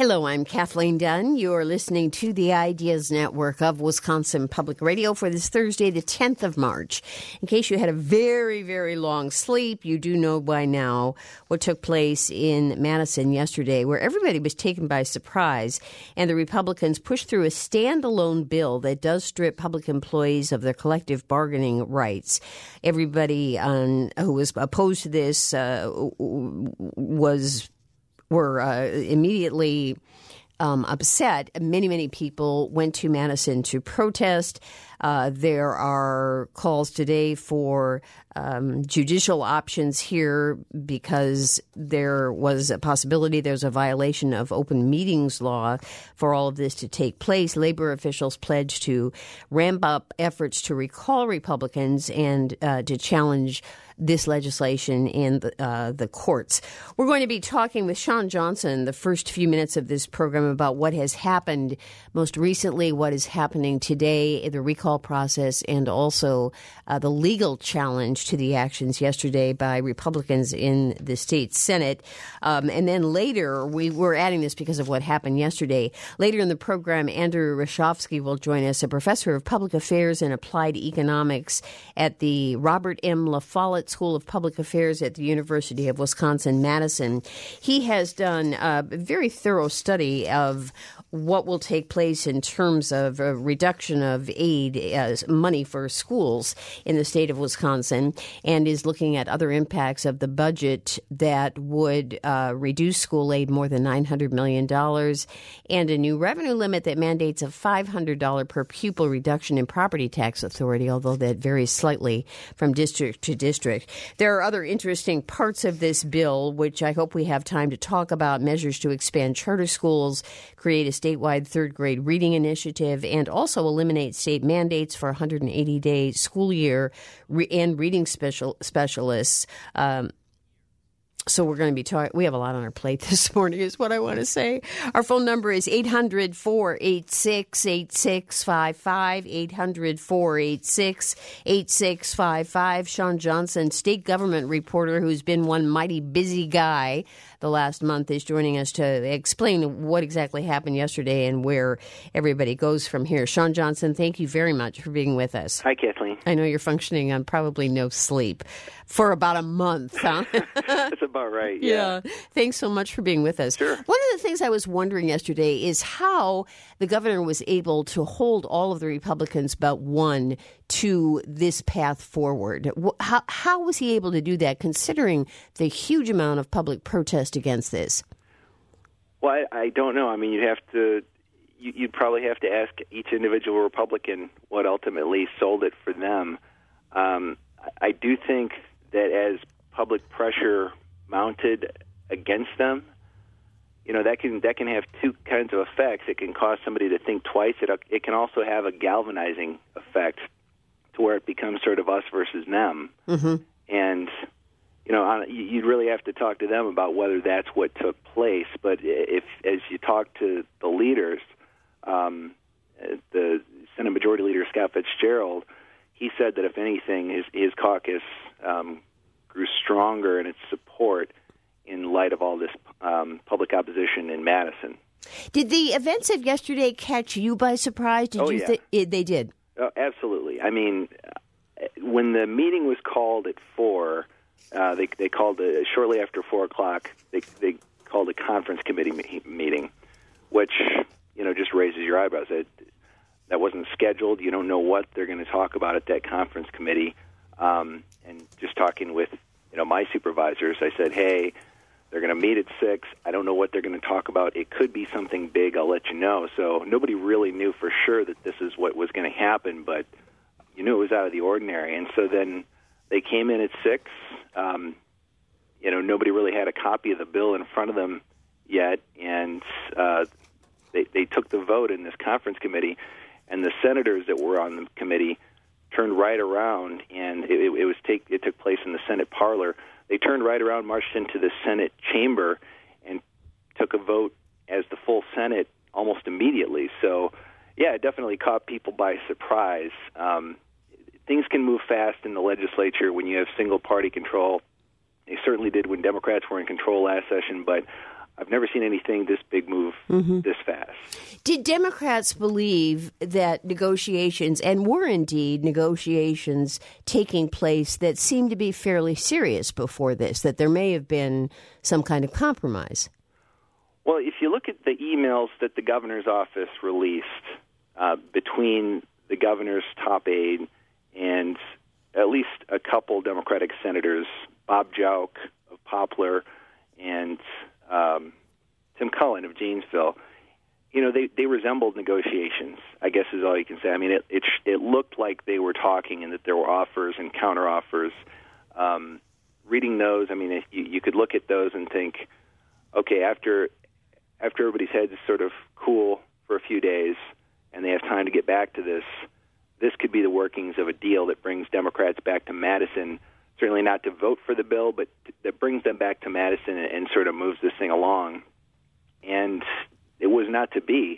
Hello, I'm Kathleen Dunn. You're listening to the Ideas Network of Wisconsin Public Radio for this Thursday, the 10th of March. In case you had a very, very long sleep, you do know by now what took place in Madison yesterday, where everybody was taken by surprise, and the Republicans pushed through a standalone bill that does strip public employees of their collective bargaining rights. Everybody who was opposed to this were immediately upset. Many people went to Madison to protest. There are calls today for judicial options here because there was a possibility there's a violation of open meetings law for all of this to take place. Labor officials pledged to ramp up efforts to recall Republicans and to challenge this legislation in the courts. We're going to be talking with Shawn Johnson the first few minutes of this program about what has happened most recently, what is happening today, the recall process, and also the legal challenge to the actions yesterday by Republicans in the state Senate. And then later, we're adding this because of what happened yesterday. Later in the program, Andrew Rashofsky will join us, a professor of public affairs and applied economics at the Robert M. La Follette School of Public Affairs at the University of Wisconsin-Madison. He has done a very thorough study of what will take place in terms of a reduction of aid, money for schools in the state of Wisconsin, and is looking at other impacts of the budget that would reduce school aid more than $900 million, and a new revenue limit that mandates a $500 per pupil reduction in property tax authority, although that varies slightly from district to district. There are other interesting parts of this bill, which I hope we have time to talk about: measures to expand charter schools, create a statewide third-grade reading initiative, and also eliminate state mandates for 180-day school year and reading specialists. So we're going to be talking. We have a lot on our plate this morning, is what I want to say. Our phone number is 800-486-8655, 800-486-8655. Shawn Johnson, state government reporter who's been one mighty busy guy the last month, is joining us to explain what exactly happened yesterday and where everybody goes from here. Shawn Johnson, thank you very much for being with us. Hi, Kathleen. I know you're functioning on probably no sleep for about a month, huh? That's about right, yeah. Thanks so much for being with us. Sure. One of the things I was wondering yesterday is how the governor was able to hold all of the Republicans but one to this path forward. How was he able to do that, considering the huge amount of public protest against this? Well, I don't know. I mean, you'd probably have to ask each individual Republican what ultimately sold it for them. I do think that as public pressure mounted against them, that can have two kinds of effects. It can cause somebody to think twice. It can also have a galvanizing effect to where it becomes sort of us versus them. Mm-hmm. And you'd really have to talk to them about whether that's what took place. But as you talk to the leaders, the Senate Majority Leader Scott Fitzgerald, he said that if anything, his caucus grew stronger in its support in light of all this public opposition in Madison. Did the events of yesterday catch you by surprise? They did? Oh, absolutely. I mean, when the meeting was called at 4, they called shortly after 4 o'clock. They called a conference committee meeting, which just raises your eyebrows. That wasn't scheduled. You don't know what they're going to talk about at that conference committee. And just talking with my supervisors, I said, hey, they're going to meet at 6. I don't know what they're going to talk about. It could be something big. I'll let you know. So nobody really knew for sure that this is what was going to happen, but you knew it was out of the ordinary. And so then they came in at 6. Nobody really had a copy of the bill in front of them yet, and they took the vote in this conference committee, and the senators that were on the committee turned right around, and it took place in the Senate parlor. They turned right around, marched into the Senate chamber, and took a vote as the full Senate almost immediately. So, yeah, it definitely caught people by surprise. Things can move fast in the legislature when you have single-party control. They certainly did when Democrats were in control last session, but I've never seen anything this big move this fast. Did Democrats believe that negotiations, and were indeed negotiations taking place that seemed to be fairly serious before this, that there may have been some kind of compromise? Well, if you look at the emails that the governor's office released between the governor's top aide and at least a couple Democratic senators, Bob Jauch of Poplar and Tim Cullen of Janesville, they resembled negotiations, I guess is all you can say. I mean, it looked like they were talking and that there were offers and counteroffers. Reading those, I mean, you could look at those and think, okay, after everybody's heads sort of cool for a few days and they have time to get back to this could be the workings of a deal that brings Democrats back to Madison, certainly not to vote for the bill, but that brings them back to Madison and sort of moves this thing along. And it was not to be.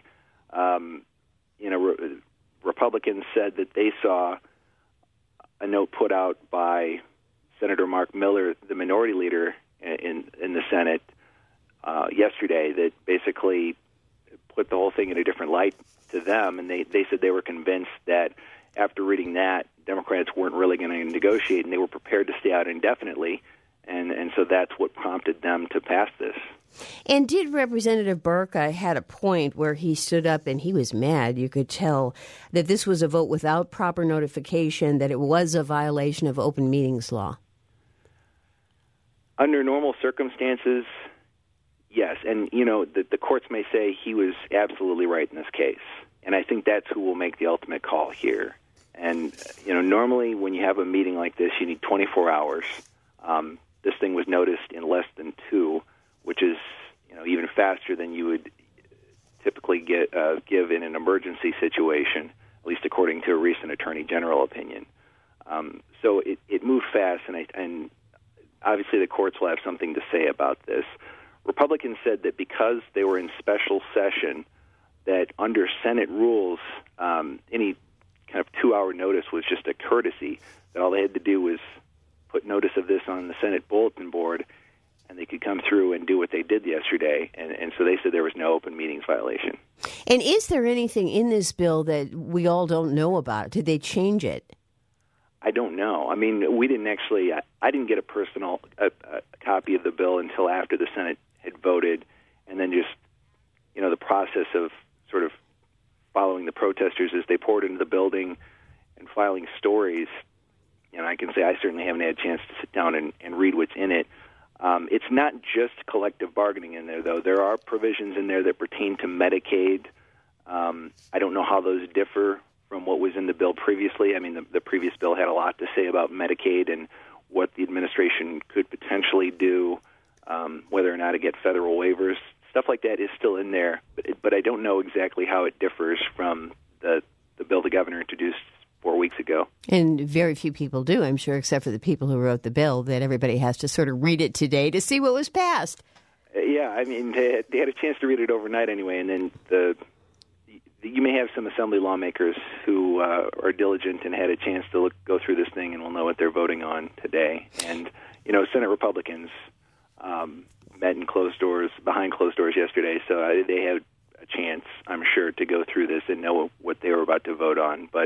Republicans said that they saw a note put out by Senator Mark Miller, the minority leader in the Senate, yesterday that basically put the whole thing in a different light to them, and they said they were convinced that after reading that, Democrats weren't really going to negotiate, and they were prepared to stay out indefinitely, and so that's what prompted them to pass this. And did Representative Burke had a point where he stood up and he was mad, you could tell, that this was a vote without proper notification, that it was a violation of open meetings law? Under normal circumstances, yes, and the courts may say he was absolutely right in this case, and I think that's who will make the ultimate call here. And normally when you have a meeting like this, you need 24 hours. This thing was noticed in less than 2, which is even faster than you would typically give in an emergency situation, at least according to a recent Attorney General opinion. So it moved fast, and obviously the courts will have something to say about this. Republicans said that because they were in special session, that under Senate rules, any kind of 2-hour notice was just a courtesy, that all they had to do was put notice of this on the Senate bulletin board, and they could come through and do what they did yesterday. And so they said there was no open meetings violation. And is there anything in this bill that we all don't know about? Did they change it? I don't know. I mean, we didn't actually, I didn't get a personal a copy of the bill until after the Senate had voted, and then just, the process of sort of following the protesters as they poured into the building and filing stories. I can say I certainly haven't had a chance to sit down and read what's in it. It's not just collective bargaining in there, though. There are provisions in there that pertain to Medicaid. I don't know how those differ from what was in the bill previously. I mean, the previous bill had a lot to say about Medicaid and what the administration could potentially do, whether or not to get federal waivers. Stuff like that is still in there, but I don't know exactly how it differs from the bill the governor introduced 4 weeks ago. And very few people do, I'm sure, except for the people who wrote the bill, that everybody has to sort of read it today to see what was passed. Yeah, I mean, they had a chance to read it overnight anyway, and then you may have some assembly lawmakers who are diligent and had a chance to go through this thing and will know what they're voting on today. And, Senate Republicans met in behind closed doors yesterday, so they had a chance, I'm sure, to go through this and know what they were about to vote on. But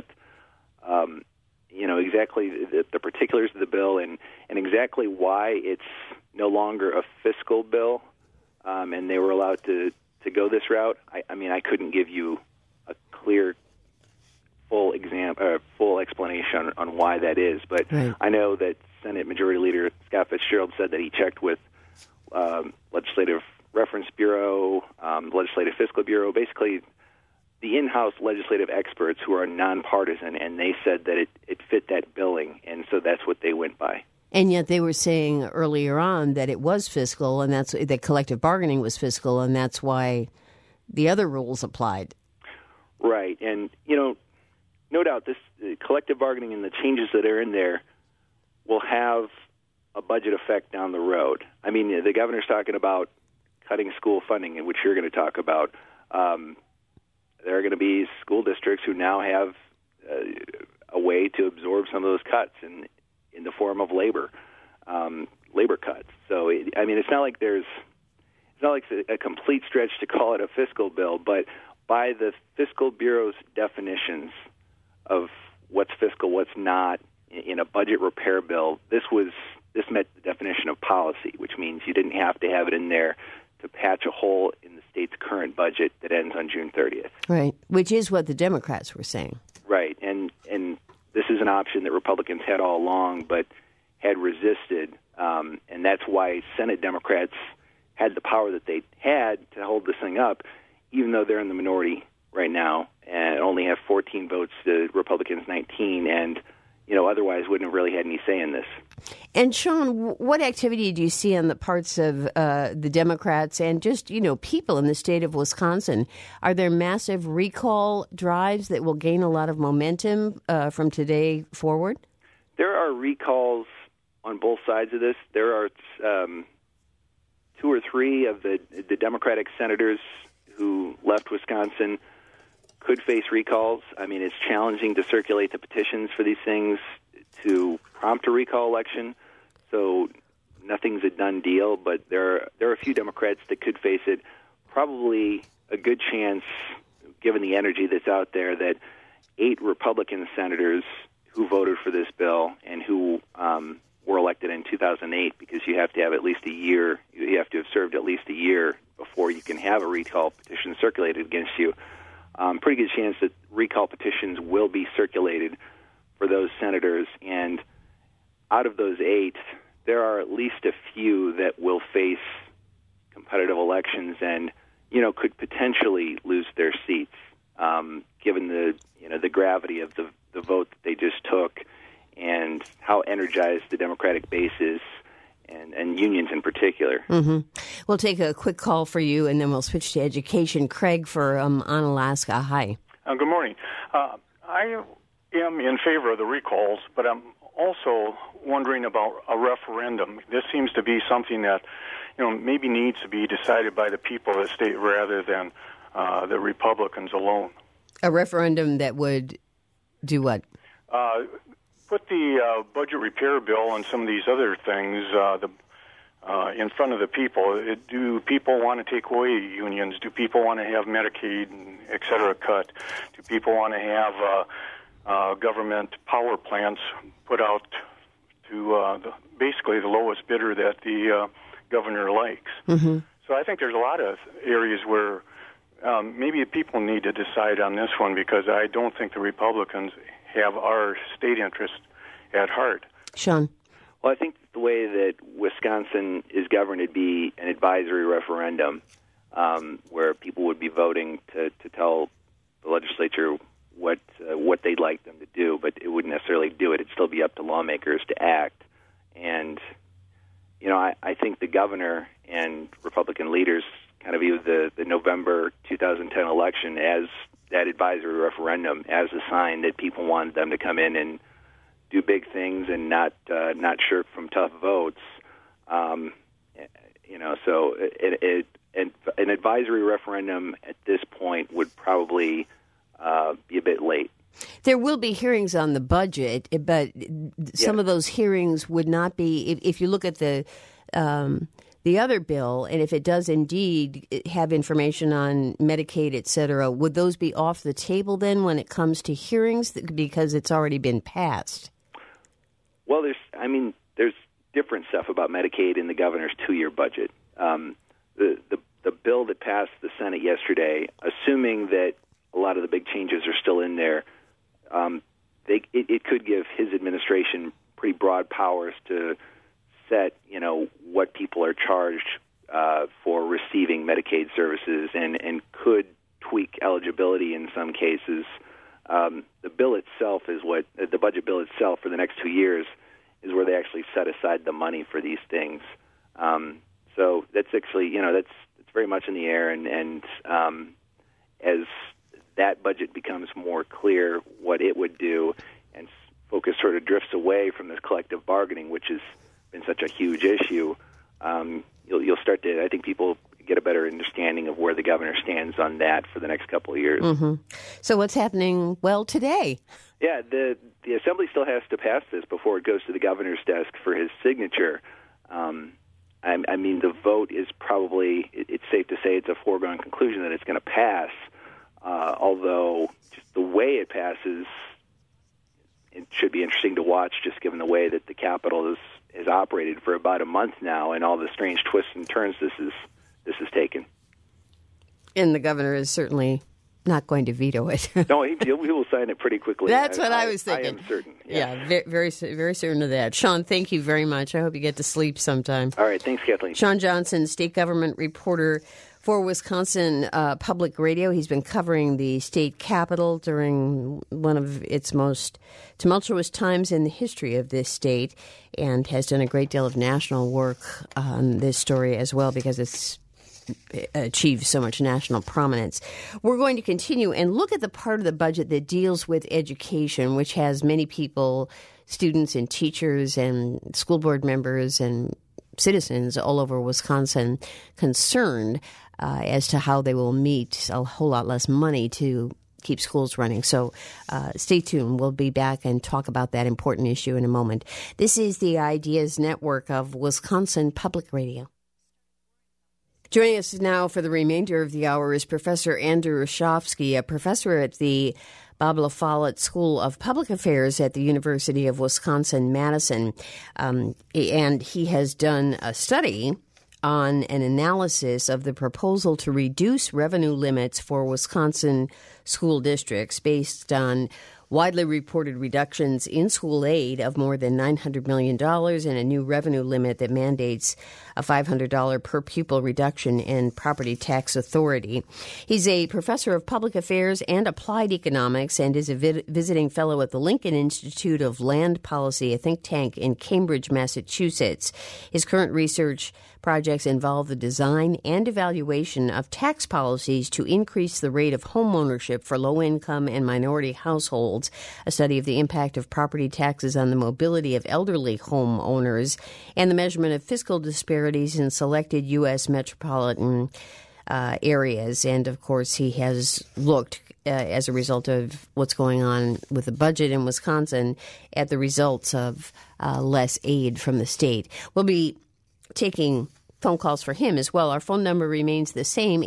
exactly the particulars of the bill and exactly why it's no longer a fiscal bill, and they were allowed to go this route. I mean, I couldn't give you a clear, full explanation on why that is, but right. I know that Senate Majority Leader Scott Fitzgerald said that he checked with Legislative Reference Bureau, Legislative Fiscal Bureau, basically the in-house legislative experts who are nonpartisan, and they said that it fit that billing, and so that's what they went by. And yet they were saying earlier on that it was fiscal, and that collective bargaining was fiscal, and that's why the other rules applied. Right, and no doubt this collective bargaining and the changes that are in there will have a budget effect down the road. I mean, the governor's talking about cutting school funding, which you're going to talk about. There are going to be school districts who now have a way to absorb some of those cuts in the form of labor cuts. So, it's not like there's it's not like it's a complete stretch to call it a fiscal bill, but by the Fiscal Bureau's definitions of what's fiscal, what's not, in a budget repair bill, this met the definition of policy, which means you didn't have to have it in there to patch a hole in the state's current budget that ends on June 30th. Right, which is what the Democrats were saying. Right, and this is an option that Republicans had all along, but had resisted, and that's why Senate Democrats had the power that they had to hold this thing up, even though they're in the minority right now and only have 14 votes to Republicans 19, and otherwise wouldn't have really had any say in this. And Sean, what activity do you see on the parts of the Democrats and just, people in the state of Wisconsin? Are there massive recall drives that will gain a lot of momentum from today forward? There are recalls on both sides of this. There are 2 or 3 of the Democratic senators who left Wisconsin could face recalls. I mean, it's challenging to circulate the petitions for these things to prompt a recall election, so nothing's a done deal, but there are a few Democrats that could face it. Probably a good chance, given the energy that's out there, that 8 Republican senators who voted for this bill and who were elected in 2008, because you have to have at least a year, you have to have served at least a year before you can have a recall petition circulated against you. Pretty good chance that recall petitions will be circulated for those senators, and out of those 8, there are at least a few that will face competitive elections and, could potentially lose their seats, given the gravity of the vote that they just took and how energized the Democratic base is, and unions in particular. Mm-hmm. We'll take a quick call for you, and then we'll switch to education. Craig for Onalaska. Hi. Good morning. I am in favor of the recalls, but I'm also wondering about a referendum. This seems to be something that, maybe needs to be decided by the people of the state rather than the Republicans alone. A referendum that would do what? Put the budget repair bill and some of these other things in front of the people. Do people want to take away unions? Do people want to have Medicaid, et cetera, cut? Do people want to have government power plants put out to basically the lowest bidder that the governor likes? Mm-hmm. So I think there's a lot of areas where maybe people need to decide on this one, because I don't think the Republicans have our state interest at heart. Sean? Well, I think the way that Wisconsin is governed, it'd be an advisory referendum where people would be voting to tell the legislature what they'd like them to do, but it wouldn't necessarily do it. It'd still be up to lawmakers to act. And, I think the governor and Republican leaders kind of view the November 2010 election as that advisory referendum, as a sign that people wanted them to come in and do big things and not shirk from tough votes. So an advisory referendum at this point would probably be a bit late. There will be hearings on the budget, but some of those hearings would not be. If you look at the other bill, and if it does indeed have information on Medicaid, et cetera, would those be off the table then when it comes to hearings because it's already been passed? Well, there's different stuff about Medicaid in the governor's 2-year budget. The bill that passed the Senate yesterday, assuming that a lot of the big changes are still in there, it could give his administration pretty broad powers to set, what people are charged for receiving Medicaid services, and could tweak eligibility in some cases. The bill itself is the budget bill itself for the next 2 years is where they actually set aside the money for these things. So that's actually, that's very much in the air, and as that budget becomes more clear what it would do, and focus sort of drifts away from this collective bargaining, which has been such a huge issue, you'll start to, I think people get a better understanding of where the governor stands on that for the next couple of years. Mm-hmm. So what's happening, today? Yeah, the Assembly still has to pass this before it goes to the governor's desk for his signature. I mean, the vote is probably, it's safe to say it's a foregone conclusion that it's going to pass, although just the way it passes, it should be interesting to watch, just given the way that the Capitol has operated for about a month now and all the strange twists and turns this has taken. And the governor is certainly not going to veto it. No, he will sign it pretty quickly. That's what I was thinking. I am certain. Yeah, very, very certain of that. Sean, thank you very much. I hope you get to sleep sometime. All right, thanks, Kathleen. Sean Johnson, state government reporter for Wisconsin Public Radio. He's been covering the state capitol during one of its most tumultuous times in the history of this state, and has done a great deal of national work on this story as well, because it's achieved so much national prominence. We're going to continue and look at the part of the budget that deals with education, which has many people, students and teachers and school board members and citizens all over Wisconsin concerned as to how they will meet a whole lot less money to keep schools running. So stay tuned. We'll be back and talk about that important issue in a moment. This is the Ideas Network of Wisconsin Public Radio. Joining us now for the remainder of the hour is Professor Andrew Reshofsky, a professor at the Bob La Follette School of Public Affairs at the University of Wisconsin-Madison. And he has done a study on an analysis of the proposal to reduce revenue limits for Wisconsin school districts based on widely reported reductions in school aid of more than $900 million and a new revenue limit that mandates a $500 per pupil reduction in property tax authority. He's a professor of public affairs and applied economics and is a visiting fellow at the Lincoln Institute of Land Policy, a think tank in Cambridge, Massachusetts. His current research projects involve the design and evaluation of tax policies to increase the rate of home ownership for low-income and minority households, a study of the impact of property taxes on the mobility of elderly homeowners, and the measurement of fiscal disparities in selected U.S. metropolitan areas. And, of course, he has looked, as a result of what's going on with the budget in Wisconsin, at the results of less aid from the state. We'll be taking phone calls for him as well. Our phone number remains the same,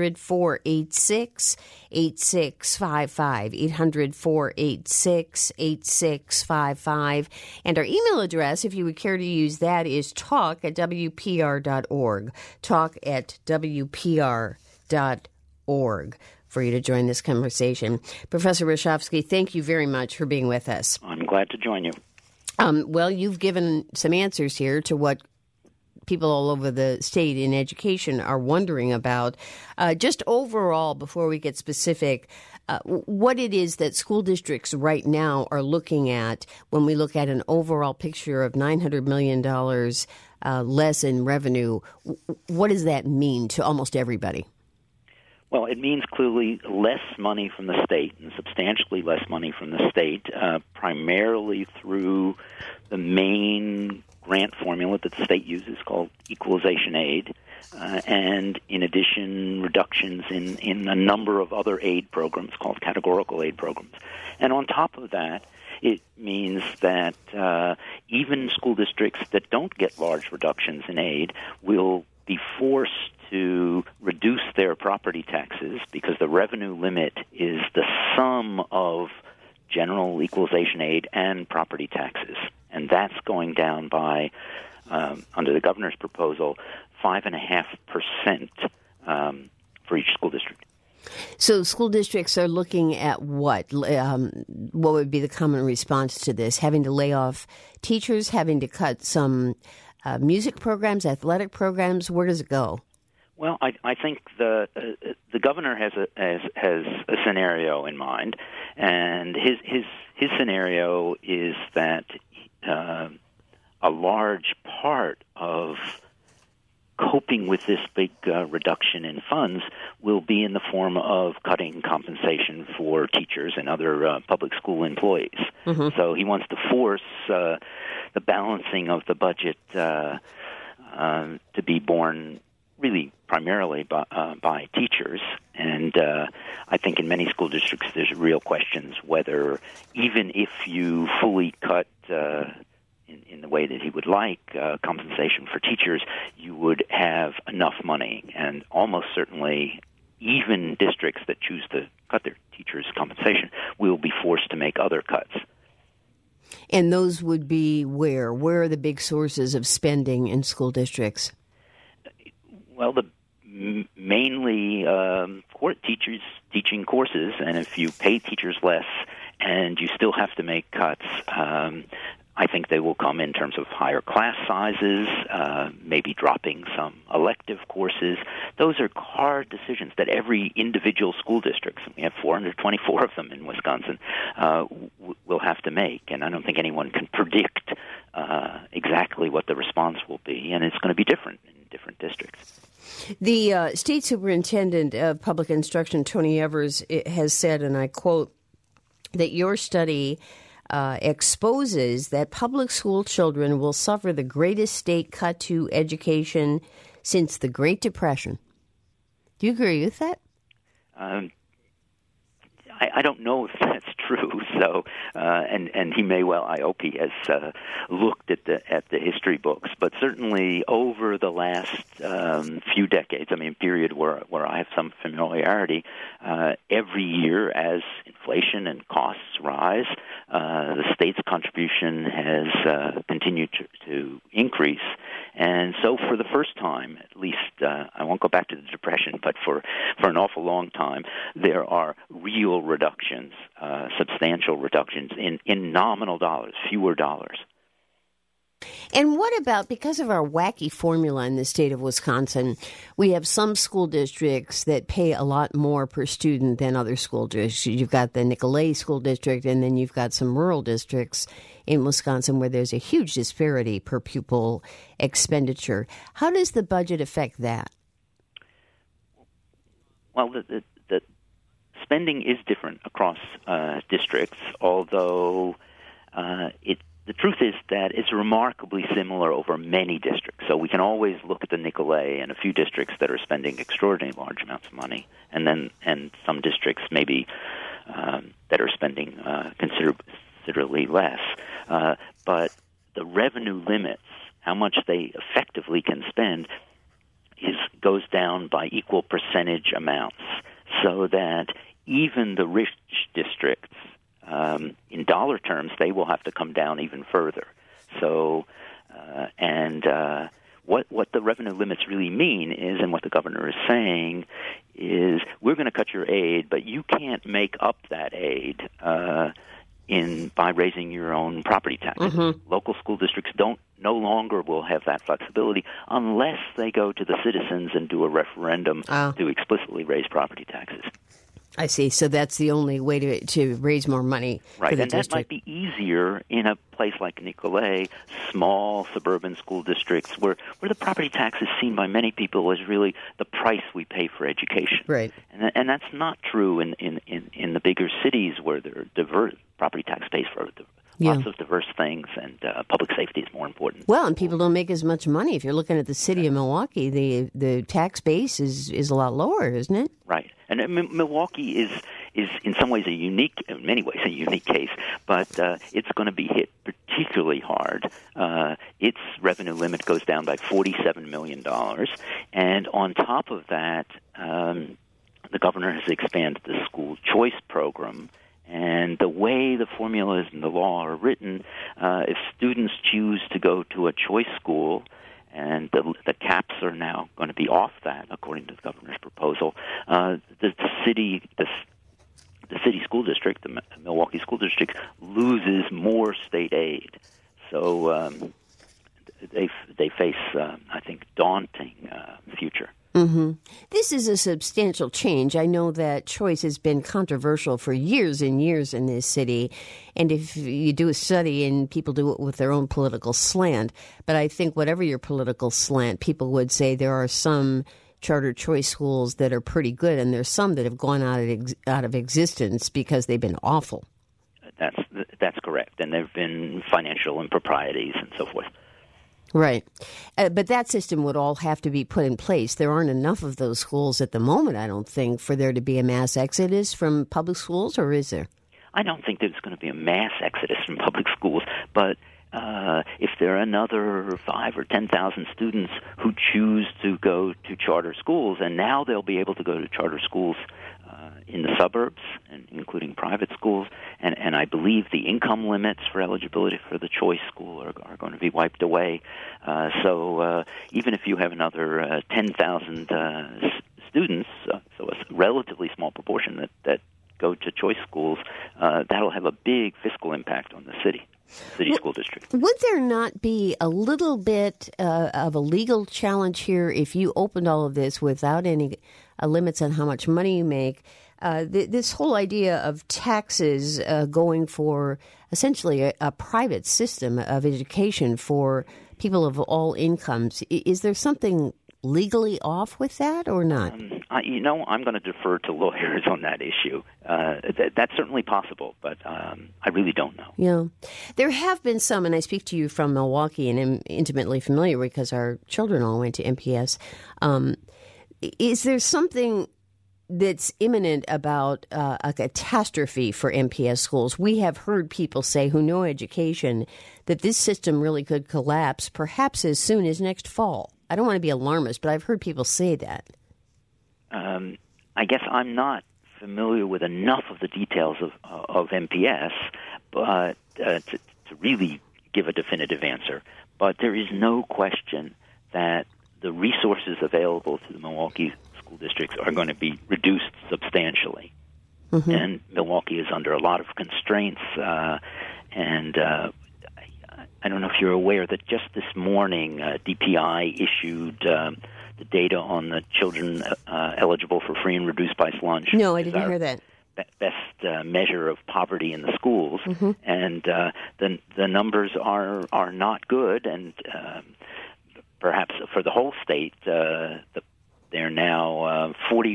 800-486-8655, 800-486-8655. And our email address, if you would care to use that, is talk@wpr.org, talk@wpr.org, for you to join this conversation. Professor Reshofsky, thank you very much for being with us. I'm glad to join you. Well, you've given some answers here to what people all over the state in education are wondering about. Just overall, before we get specific, what it is that school districts right now are looking at when we look at an overall picture of $900 million less in revenue. What does that mean to almost everybody? Well, it means clearly less money from the state, and substantially less money from the state, primarily through the main grant formula that the state uses called equalization aid, and in addition, reductions in a number of other aid programs called categorical aid programs. And on top of that, it means that even school districts that don't get large reductions in aid will be forced to reduce their property taxes because the revenue limit is the sum of general equalization aid and property taxes. And that's going down by, under the governor's proposal, 5.5% for each school district. So school districts are looking at what? What would be the common response to this? Having to lay off teachers, having to cut some music programs, athletic programs? Where does it go? Well, I think the governor has a scenario in mind, and his scenario is that a large part of coping with this big reduction in funds will be in the form of cutting compensation for teachers and other public school employees. Mm-hmm. So he wants to force the balancing of the budget to be borne really primarily by teachers. And I think in many school districts there's real questions whether even if you fully cut in the way way that he would like, compensation for teachers, you would have enough money. And almost certainly, even districts that choose to cut their teachers' compensation will be forced to make other cuts. And those would be where? Where are the big sources of spending in school districts? Well, mainly teachers teaching courses, and if you pay teachers less and you still have to make cuts, I think they will come in terms of higher class sizes, maybe dropping some elective courses. Those are hard decisions that every individual school district, and we have 424 of them in Wisconsin, will have to make. And I don't think anyone can predict exactly what the response will be, and it's going to be different in different districts. The State Superintendent of Public Instruction, Tony Evers, has said, and I quote, that your study exposes that public school children will suffer the greatest state cut to education since the Great Depression. Do you agree with that? I don't know if that's true. So, and he may well. I hope he has looked at the history books. But certainly over the last few decades, period where I have some familiarity, every year as inflation and costs rise, the state's contribution has continued to increase. And so for the first time, at least, I won't go back to the Depression, but for an awful long time, there are real reductions, substantial reductions in nominal dollars, fewer dollars. And what about, because of our wacky formula in the state of Wisconsin, we have some school districts that pay a lot more per student than other school districts. You've got the Nicolet School District, and then you've got some rural districts in Wisconsin where there's a huge disparity per pupil expenditure. How does the budget affect that? Well, the spending is different across districts, although the truth is that it's remarkably similar over many districts. So we can always look at the Nicolet and a few districts that are spending extraordinarily large amounts of money, and some districts maybe that are spending considerably less. But the revenue limits, how much they effectively can spend, goes down by equal percentage amounts, so that even the rich districts, in dollar terms, they will have to come down even further. So, what the revenue limits really mean is, and what the governor is saying, is we're going to cut your aid, but you can't make up that aid by raising your own property taxes. Mm-hmm. Local school districts no longer will have that flexibility unless they go to the citizens and do a referendum to explicitly raise property taxes. I see. So that's the only way to raise more money for the and district. That might be easier in a place like Nicolet, small suburban school districts, where the property tax is seen by many people as really the price we pay for education. Right. And that's not true in the bigger cities where there are diverse property tax pays for lots of diverse things, and public safety is more important. Well, and people don't make as much money. If you're looking at the city of Milwaukee, the tax base is a lot lower, isn't it? Right. And Milwaukee is in some ways in many ways a unique case, but it's going to be hit particularly hard. Its revenue limit goes down by $47 million, and on top of that, the governor has expanded the school choice program. And the way the formulas in the law are written, if students choose to go to a choice school, and the caps are now going to be off that, according to the governor's proposal, the city school district, the Milwaukee School District, loses more state aid. So they face, I think, daunting future. Mm-hmm. This is a substantial change. I know that choice has been controversial for years and years in this city. And if you do a study, and people do it with their own political slant, but I think whatever your political slant, people would say there are some charter choice schools that are pretty good, and there's some that have gone out of existence because they've been awful. That's correct. And there have been financial improprieties and so forth. Right. But that system would all have to be put in place. There aren't enough of those schools at the moment, I don't think, for there to be a mass exodus from public schools, or is there? I don't think there's going to be a mass exodus from public schools, but if there are another 5,000 or 10,000 students who choose to go to charter schools, and now they'll be able to go to charter schools in the suburbs, and including private schools, and I believe the income limits for eligibility for the choice school are going to be wiped away. So even if you have another 10,000 students, so a relatively small proportion that go to choice schools, that'll have a big fiscal impact on the city school district. Would there not be a little bit of a legal challenge here if you opened all of this without any limits on how much money you make? This whole idea of taxes going for essentially a private system of education for people of all incomes, is there something legally off with that or not? I'm going to defer to lawyers on that issue. That's certainly possible, but I really don't know. Yeah. There have been some, and I speak to you from Milwaukee and am intimately familiar because our children all went to MPS. Is there something that's imminent about a catastrophe for MPS schools? We have heard people say who know education that this system really could collapse perhaps as soon as next fall. I don't want to be alarmist, but I've heard people say that. I guess I'm not familiar with enough of the details of MPS but to really give a definitive answer. But there is no question that the resources available to the Milwaukee school districts are going to be reduced substantially. Mm-hmm. And Milwaukee is under a lot of constraints. And I don't know if you're aware that just this morning DPI issued the data on the children eligible for free and reduced price lunch. No, I didn't hear that. Best measure of poverty in the schools, mm-hmm. and the numbers are not good, and perhaps for the whole state, they're now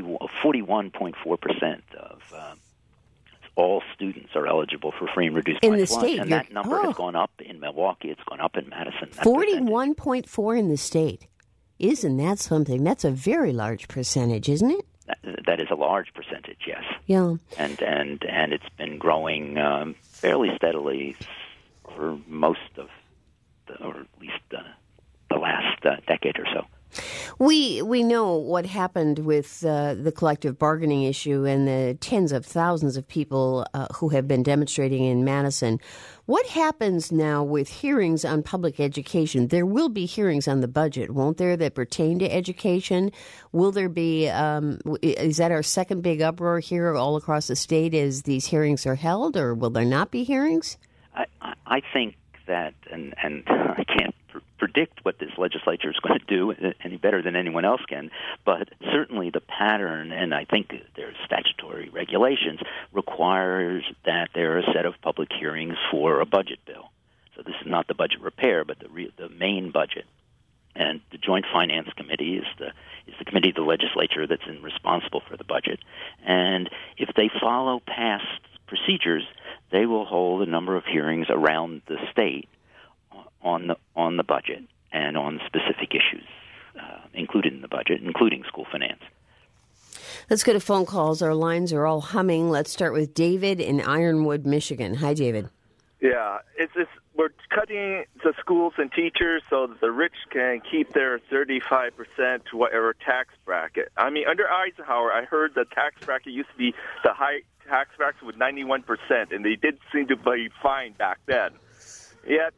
41.4% of all students are eligible for free and reduced price lunch. In the state, and that number has gone up in Milwaukee. It's gone up in Madison. 41.4 in the state. Isn't that something? That's a very large percentage, isn't it? That is a large percentage, yes. Yeah. And it's been growing fairly steadily for most of, or at least the last decade or so. We know what happened with the collective bargaining issue and the tens of thousands of people who have been demonstrating in Madison. What happens now with hearings on public education? There will be hearings on the budget, won't there, that pertain to education? Will there be, is that our second big uproar here all across the state as these hearings are held, or will there not be hearings? I think that, and I can't predict what this legislature is going to do any better than anyone else can, but certainly the pattern, and I think there's statutory regulations, requires that there are a set of public hearings for a budget bill. So this is not the budget repair, but the main budget. And the Joint Finance Committee is the committee of the legislature that's responsible for the budget. And if they follow past procedures, they will hold a number of hearings around the state on the budget and on specific issues included in the budget, including school finance. Let's go to phone calls. Our lines are all humming. Let's start with David in Ironwood, Michigan. Hi, David. Yeah, we're cutting the schools and teachers so that the rich can keep their 35% whatever tax bracket. I mean, under Eisenhower, I heard the tax bracket used to be the high tax bracket with 91%, and they did seem to be fine back then. Yet,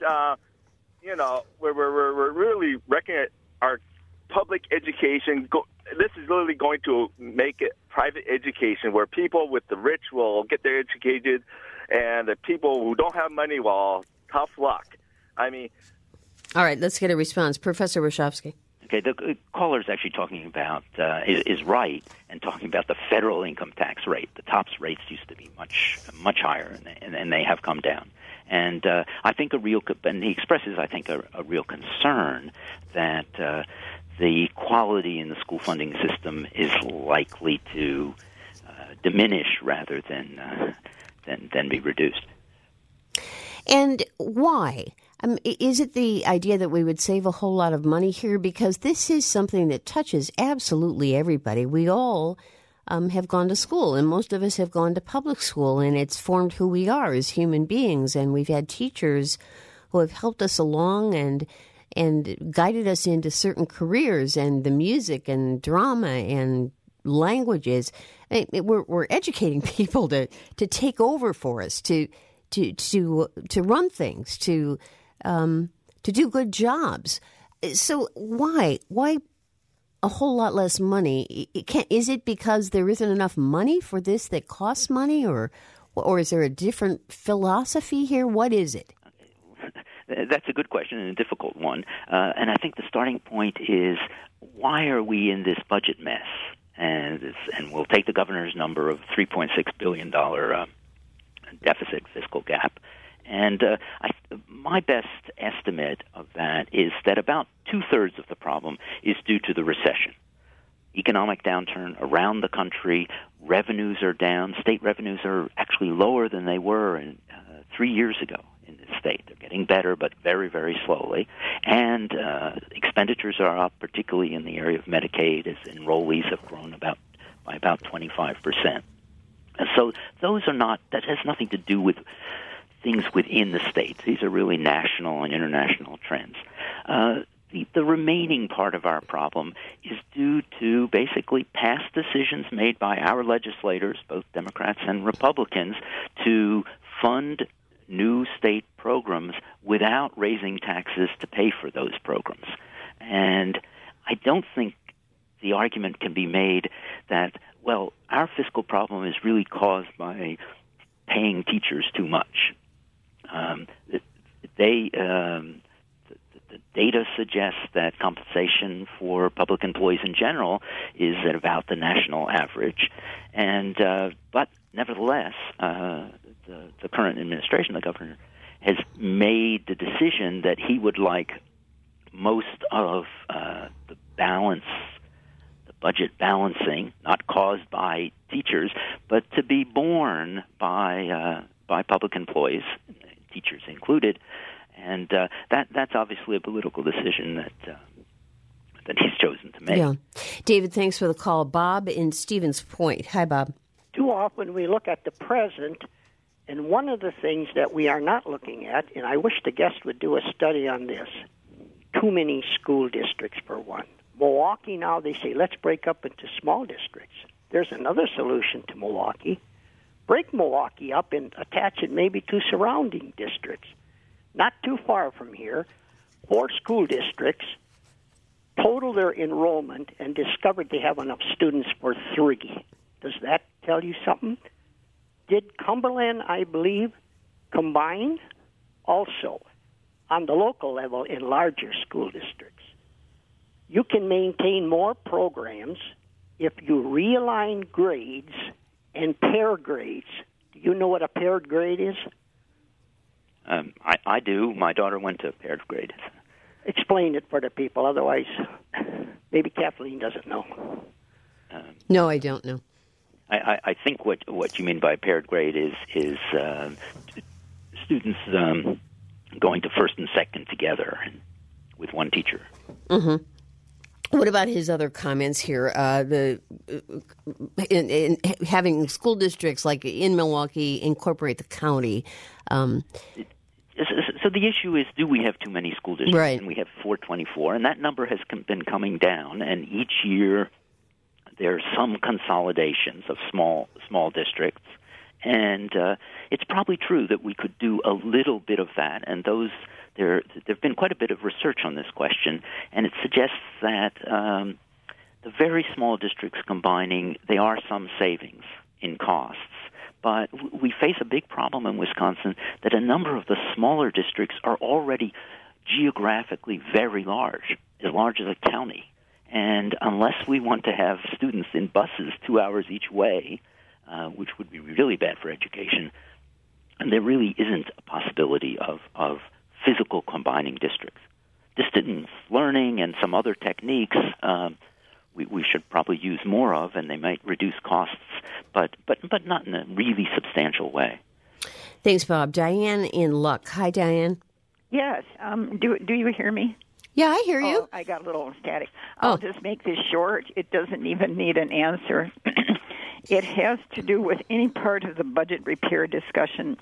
we're really wrecking our public education. This is literally going to make it private education where people with the rich will get their educated and the people who don't have money, well, tough luck. I mean... All right, let's get a response. Professor Warshawski. Okay, the caller is actually talking about, is right, and talking about the federal income tax rate. The TOPS rates used to be much higher, and they have come down. And I think and he expresses, I think, a real concern that the quality in the school funding system is likely to diminish rather than be reduced. And why? Is it the idea that we would save a whole lot of money here? Because this is something that touches absolutely everybody. We all have gone to school, and most of us have gone to public school, and it's formed who we are as human beings. And we've had teachers who have helped us along and guided us into certain careers and the music and drama and languages. We're educating people to take over for us, to run things, to do good jobs. So why a whole lot less money? Is it because there isn't enough money for this that costs money, or is there a different philosophy here? What is it? That's a good question and a difficult one. And I think the starting point is, why are we in this budget mess? And we'll take the governor's number of $3.6 billion deficit fiscal gap. And my best estimate of that is that about two-thirds of the problem is due to the recession. Economic downturn around the country, revenues are down. State revenues are actually lower than they were 3 years ago in the state. They're getting better, but very, very slowly. And expenditures are up, particularly in the area of Medicaid, as enrollees have grown by about 25%. And so that has nothing to do with things within the states. These are really national and international trends. The remaining part of our problem is due to basically past decisions made by our legislators, both Democrats and Republicans, to fund new state programs without raising taxes to pay for those programs. And I don't think the argument can be made that, well, our fiscal problem is really caused by paying teachers too much. The data suggests that compensation for public employees in general is at about the national average, and but nevertheless, the current administration, the governor, has made the decision that he would like most of the budget balancing, not caused by teachers, but to be borne by public employees, teachers included. And that's obviously a political decision that he's chosen to make. Yeah. David, thanks for the call. Bob in Stevens Point. Hi, Bob. Too often we look at the present, and one of the things that we are not looking at, and I wish the guest would do a study on this, too many school districts, for one. Milwaukee now, they say, let's break up into small districts. There's another solution to Milwaukee. Break Milwaukee up and attach it maybe to surrounding districts. Not too far from here, 4 school districts total their enrollment and discovered they have enough students for 3. Does that tell you something? Did Cumberland, I believe, combine? Also, on the local level in larger school districts, you can maintain more programs if you realign grades and pair grades. Do you know what a paired grade is? I do. My daughter went to paired grade. Explain it for the people. Otherwise, maybe Kathleen doesn't know. No, I don't know. I think what you mean by paired grade is students going to first and second together with one teacher. Mm-hmm. What about his other comments here? In having school districts like in Milwaukee incorporate the county. So the issue is, do we have too many school districts? Right. And we have 424, and that number has been coming down. And each year there's some consolidations of small districts, and it's probably true that we could do a little bit of that. And there've been quite a bit of research on this question, and it suggests that the very small districts combining, there are some savings in costs. But we face a big problem in Wisconsin that a number of the smaller districts are already geographically very large as a county. And unless we want to have students in buses 2 hours each way, which would be really bad for education, and there really isn't a possibility of physical combining districts. Distance learning and some other techniques we should probably use more of, and they might reduce costs, but not in a really substantial way. Thanks, Bob. Diane in Luck. Hi, Diane. Yes. Do you hear me? Yeah, I hear you. Oh, I got a little static. I'll just make this short. It doesn't even need an answer. It has to do with any part of the budget repair discussion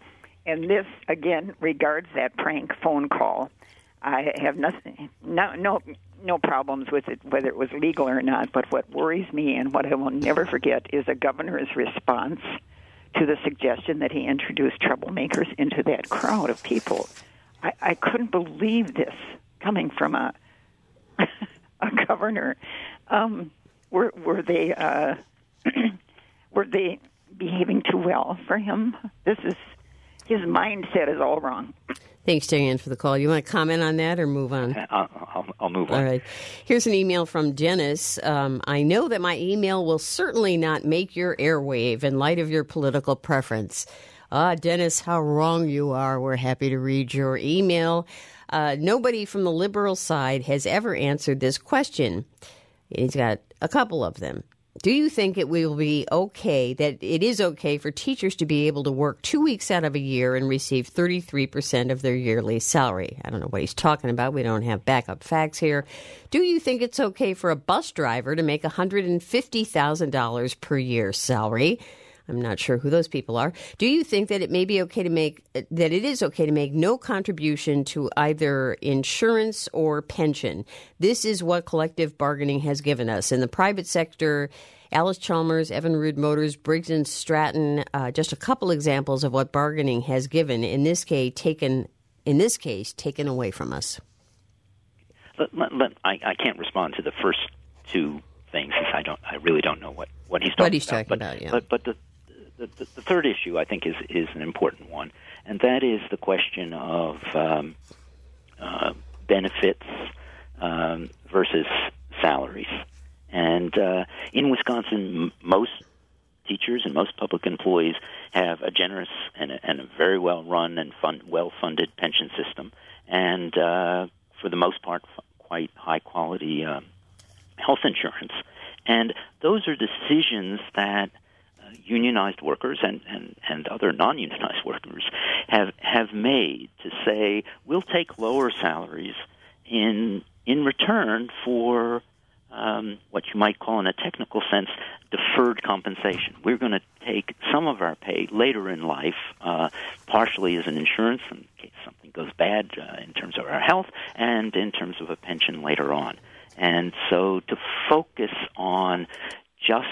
And this, again, regards that prank phone call. I have no problems with it, whether it was legal or not, but what worries me and what I will never forget is a governor's response to the suggestion that he introduced troublemakers into that crowd of people. I couldn't believe this coming from a governor. Were they were they behaving too well for him? His mindset is all wrong. Thanks, Diane, for the call. You want to comment on that or move on? I'll move on. All right. Here's an email from Dennis. I know that my email will certainly not make your airwave in light of your political preference. Dennis, how wrong you are. We're happy to read your email. Nobody from the liberal side has ever answered this question. He's got a couple of them. Do you think it will be okay, that it is okay for teachers to be able to work 2 weeks out of a year and receive 33% of their yearly salary? I don't know what he's talking about. We don't have backup facts here. Do you think it's okay for a bus driver to make $150,000 per year salary? I'm not sure who those people are. Do you think that it is okay to make no contribution to either insurance or pension? This is what collective bargaining has given us. In the private sector, Alice Chalmers, Evinrude Motors, Briggs & Stratton, just a couple examples of what bargaining has given, in this case, taken away from us. I can't respond to the first two things, since I really don't know what he's talking about. Yeah. But the third issue, I think, is an important one, and that is the question of benefits versus salaries. And in Wisconsin, most teachers and most public employees have a generous and a very well-run and well-funded pension system, and for the most part, quite high-quality health insurance. And those are decisions that unionized workers and other non-unionized workers have made to say, we'll take lower salaries in return for what you might call, in a technical sense, deferred compensation. We're going to take some of our pay later in life, partially as an insurance in case something goes bad in terms of our health, and in terms of a pension later on. And so to focus on just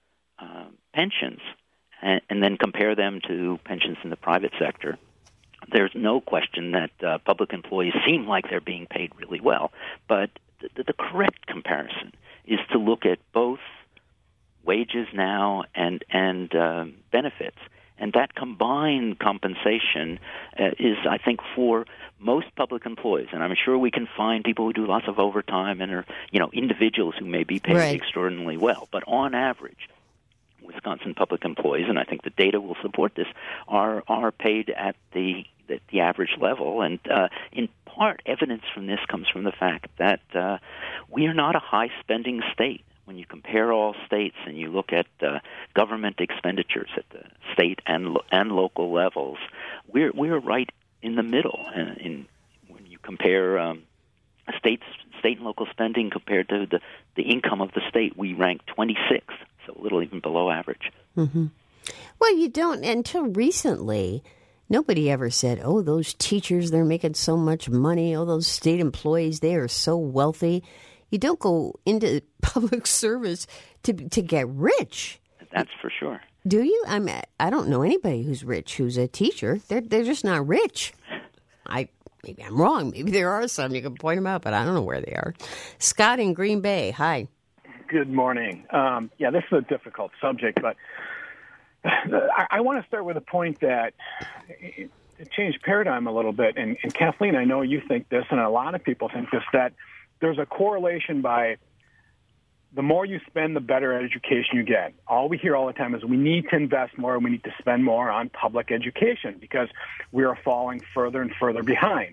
pensions and then compare them to pensions in the private sector, there's no question that public employees seem like they're being paid really well. But the correct comparison is to look at both wages now and benefits. And that combined compensation is, I think, for most public employees. And I'm sure we can find people who do lots of overtime and are, individuals who may be paid extraordinarily well. But on average, Wisconsin public employees, and I think the data will support this, are paid at the average level. And in part, evidence from this comes from the fact that we are not a high-spending state. When you compare all states and you look at government expenditures at the state and local levels, we're right in the middle. When you compare state and local spending compared to the income of the state, we rank 26th, so a little even below average. Mm-hmm. Well, you don't, until recently, nobody ever said, oh, those teachers, they're making so much money. Oh, those state employees, they are so wealthy. You don't go into public service to get rich. That's for sure. Do you? I don't know anybody who's rich who's a teacher. They're just not rich. Maybe I'm wrong. Maybe there are some. You can point them out, but I don't know where they are. Scott in Green Bay. Hi. Good morning. This is a difficult subject, but I want to start with a point that it changed paradigm a little bit. And Kathleen, I know you think this, and a lot of people think this, that there's a correlation by the more you spend, the better education you get. All we hear all the time is we need to invest more and we need to spend more on public education because we are falling further and further behind.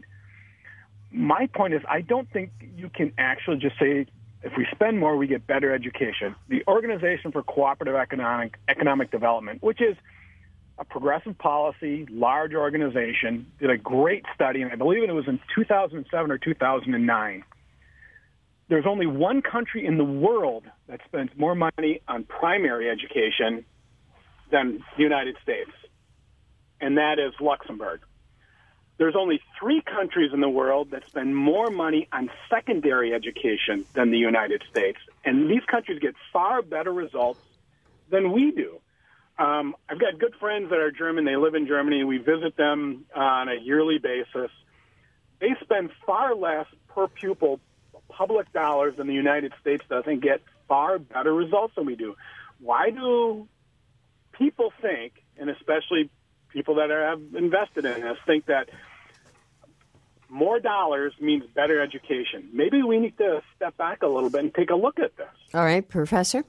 My point is I don't think you can actually just say if we spend more, we get better education. The Organization for Cooperative Economic Development, which is a progressive policy, large organization, did a great study, and I believe it was in 2007 or 2009. There's only one country in the world that spends more money on primary education than the United States. and that is Luxembourg. There's only 3 countries in the world that spend more money on secondary education than the United States, and these countries get far better results than we do. I've got good friends that are German. They live in Germany. We visit them on a yearly basis. They spend far less per pupil public dollars than the United States does and get far better results than we do. Why do people think, and especially people that have invested in this, think that more dollars means better education? Maybe we need to step back a little bit and take a look at this. All right, Professor?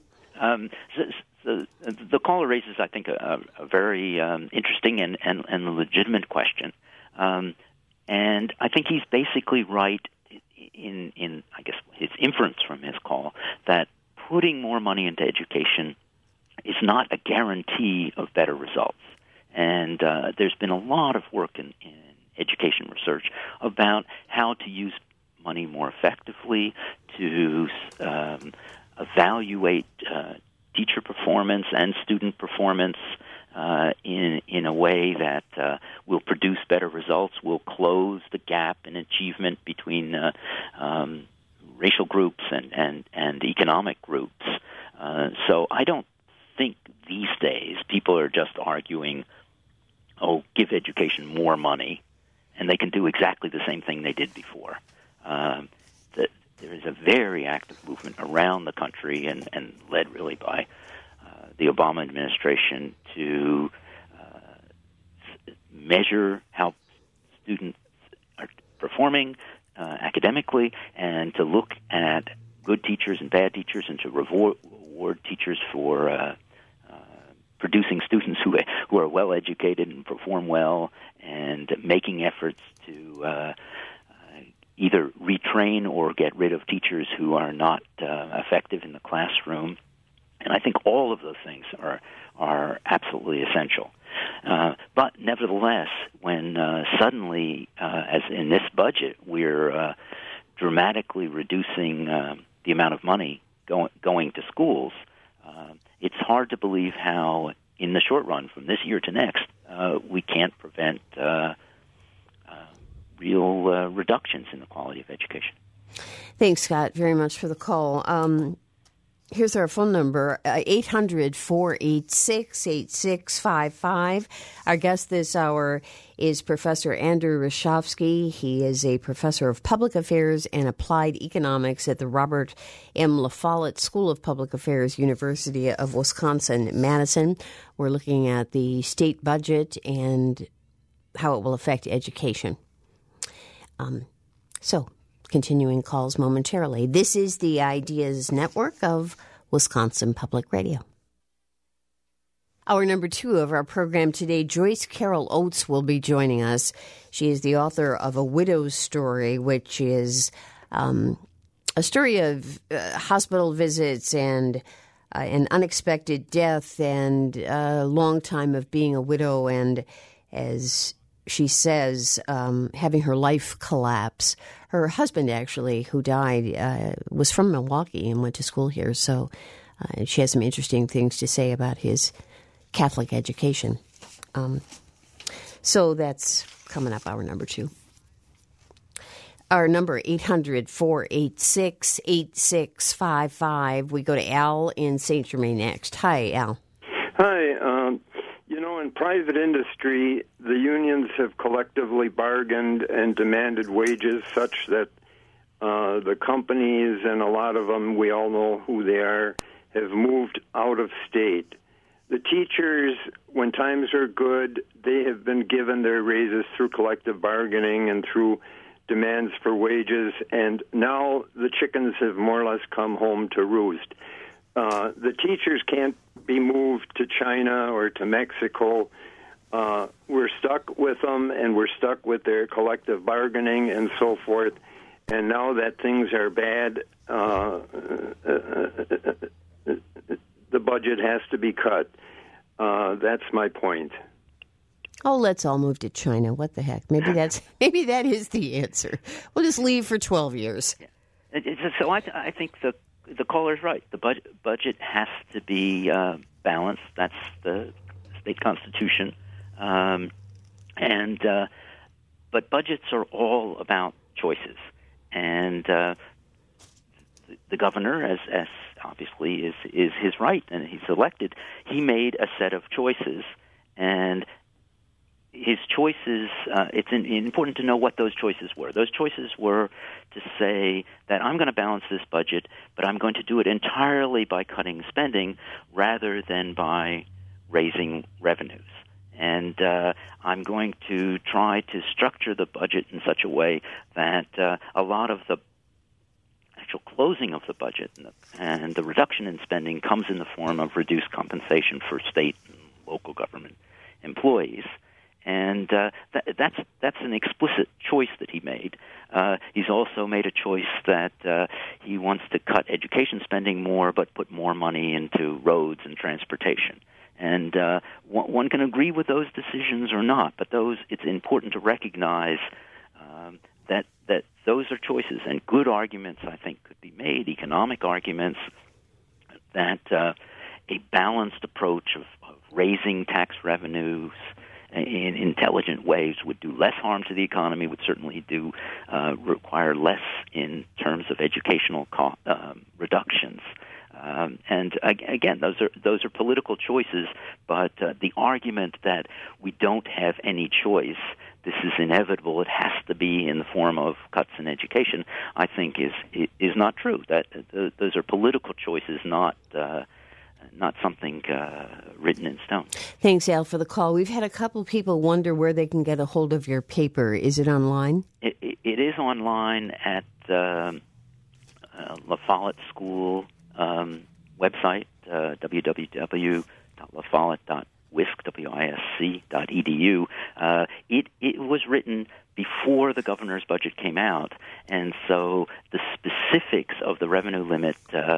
The caller raises, I think, a very interesting and legitimate question. And I think he's basically right in I guess, his inference from his call that putting more money into education is not a guarantee of better results. And there's been a lot of work in education research about how to use money more effectively, to evaluate teacher performance and student performance in a way that will produce better results, will close the gap in achievement between racial groups and economic groups. So I don't think these days people are just arguing, oh, give education more money, and they can do exactly the same thing they did before. There is a very active movement around the country and led really by the Obama administration to measure how students are performing academically and to look at good teachers and bad teachers and to reward teachers for producing students who are well educated and perform well, and making efforts to either retrain or get rid of teachers who are not effective in the classroom. And I think all of those things are absolutely essential. But nevertheless, when suddenly, as in this budget, we're dramatically reducing the amount of money going to schools, it's hard to believe how, in the short run, from this year to next, we can't prevent real reductions in the quality of education. Thanks, Scott, very much for the call. Here's our phone number, 800-486-8655. Our guest this hour is Professor Andrew Reshofsky. He is a professor of public affairs and applied economics at the Robert M. La Follette School of Public Affairs, University of Wisconsin-Madison. We're looking at the state budget and how it will affect education. So, continuing calls momentarily. This is the Ideas Network of Wisconsin Public Radio. Hour number 2 of our program today, Joyce Carol Oates will be joining us. She is the author of A Widow's Story, which is a story of hospital visits and an unexpected death and a long time of being a widow, and as she says, having her life collapse. Her husband, actually, who died, was from Milwaukee and went to school here, so she has some interesting things to say about his Catholic education. So that's coming up, hour number 2. Our number, 800-486-8655. We go to Al in St. Germain next. Hi, Al. Hi. In private industry, the unions have collectively bargained and demanded wages such that the companies, and a lot of them, we all know who they are, have moved out of state. The teachers, when times are good, they have been given their raises through collective bargaining and through demands for wages, and now the chickens have more or less come home to roost. The teachers can't be moved to China or to Mexico. We're stuck with them, and we're stuck with their collective bargaining and so forth. And now that things are bad, the budget has to be cut. That's my point. Oh, let's all move to China. What the heck? Maybe that is the answer. We'll just leave for 12 years. Yeah. So I think the caller's right. The budget has to be balanced. That's the state constitution. But budgets are all about choices, and the governor, as obviously is his right, and he's elected, he made a set of choices, and his choices, it's important to know what those choices were. Those choices were to say that I'm going to balance this budget, but I'm going to do it entirely by cutting spending rather than by raising revenues. And I'm going to try to structure the budget in such a way that a lot of the actual closing of the budget and the reduction in spending comes in the form of reduced compensation for state and local government employees. And that's an explicit choice that he made. He's also made a choice that he wants to cut education spending more but put more money into roads and transportation. And one can agree with those decisions or not, but it's important to recognize that those are choices, and good arguments, I think, could be made, economic arguments, that a balanced approach of raising tax revenues in intelligent ways would do less harm to the economy, would certainly require less in terms of educational reductions. And again, those are political choices, but the argument that we don't have any choice, this is inevitable, it has to be in the form of cuts in education, I think is not true. That those are political choices, not something written in stone. Thanks, Al, for the call. We've had a couple of people wonder where they can get a hold of your paper. Is it online? It is online at La Follette School website, www.lafollette.wisc.edu. It was written before the governor's budget came out, and so the specifics of the revenue limit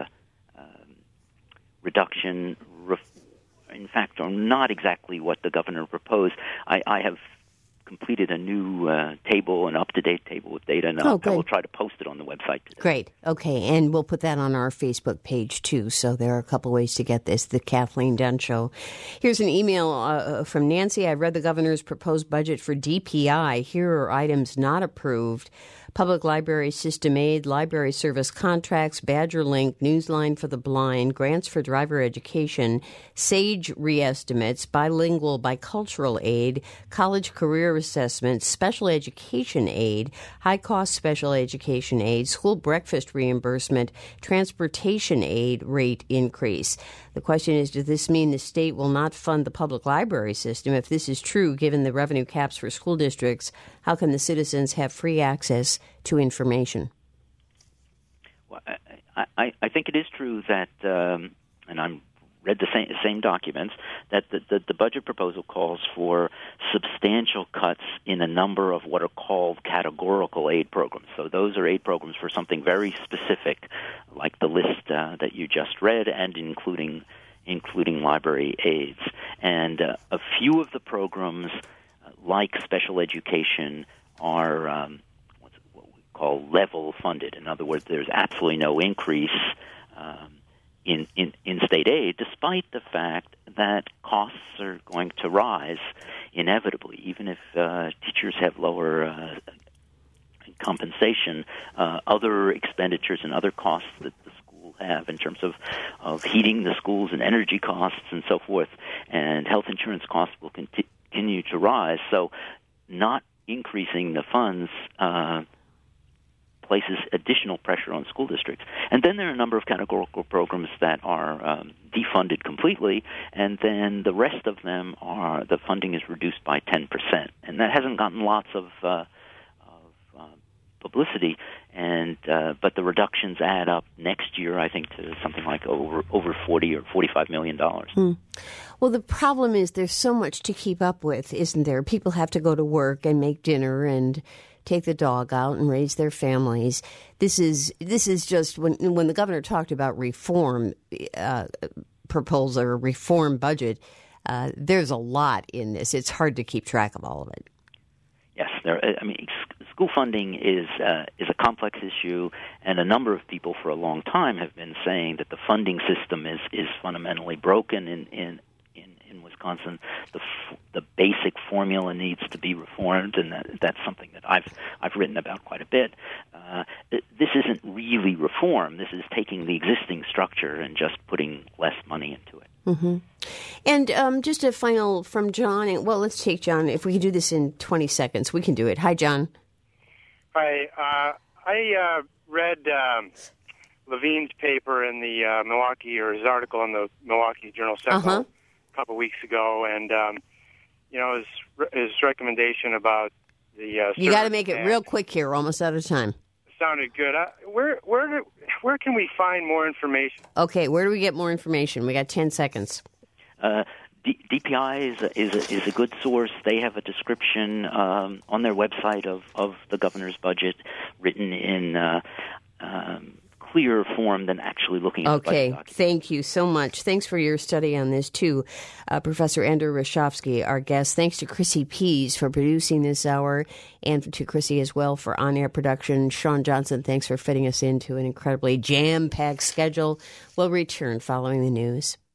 reduction, in fact, are not exactly what the governor proposed. I have completed a new table, an up-to-date table with data, and I will try to post it on the website today. Great. Okay, and we'll put that on our Facebook page, too, so there are a couple ways to get this, The Kathleen Dunn Show. Here's an email from Nancy. I read the governor's proposed budget for DPI. Here are items not approved. Public Library System Aid, Library Service Contracts, Badger Link, Newsline for the Blind, Grants for Driver Education, SAGE Reestimates, Bilingual Bicultural Aid, College Career Assessment, Special Education Aid, High-Cost Special Education Aid, School Breakfast Reimbursement, Transportation Aid Rate Increase. The question is, does this mean the state will not fund the public library system? If this is true, given the revenue caps for school districts, how can the citizens have free access to information? Well, I think it is true that, and I'm read the same documents, that the budget proposal calls for substantial cuts in a number of what are called categorical aid programs. So those are aid programs for something very specific, like the list that you just read, and including library aids. And a few of the programs, like special education, are what we call level funded. In other words, there's absolutely no increase in state aid, despite the fact that costs are going to rise inevitably, even if teachers have lower compensation. Other expenditures and other costs that the school have in terms of heating the schools and energy costs and so forth, and health insurance costs will continue to rise. So not increasing the funds places additional pressure on school districts. And then there are a number of categorical programs that are defunded completely, and then the rest of them the funding is reduced by 10%. And that hasn't gotten lots of publicity, but the reductions add up next year, I think, to something like over $40 or $45 million. Well, the problem is there's so much to keep up with, isn't there? People have to go to work and make dinner and take the dog out and raise their families. This is just when the governor talked about reform proposal or reform budget, there's a lot in this. It's hard to keep track of all of it. Yes, school funding is a complex issue, and a number of people for a long time have been saying that the funding system is fundamentally broken in Wisconsin. Wisconsin, the basic formula needs to be reformed, and that's something that I've written about quite a bit. This isn't really reform. This is taking the existing structure and just putting less money into it. Mm-hmm. And just a final from John. Well, let's take John. If we can do this in 20 seconds, we can do it. Hi, John. Hi. I read Levine's paper in the his article in the Milwaukee Journal-Sentinel a couple weeks ago, and his recommendation about the you got to make it real quick here. We're almost out of time. Sounded good. Where can we find more information? Okay, where do we get more information? We got 10 seconds. DPI is a good source. They have a description on their website of the governor's budget written in clearer form than actually looking at the budget document. Thank you so much. Thanks for your study on this, too. Professor Andrew Reshofsky, our guest. Thanks to Chrissy Pease for producing this hour, and to Chrissy as well for on-air production. Sean Johnson, thanks for fitting us into an incredibly jam-packed schedule. We'll return following the news.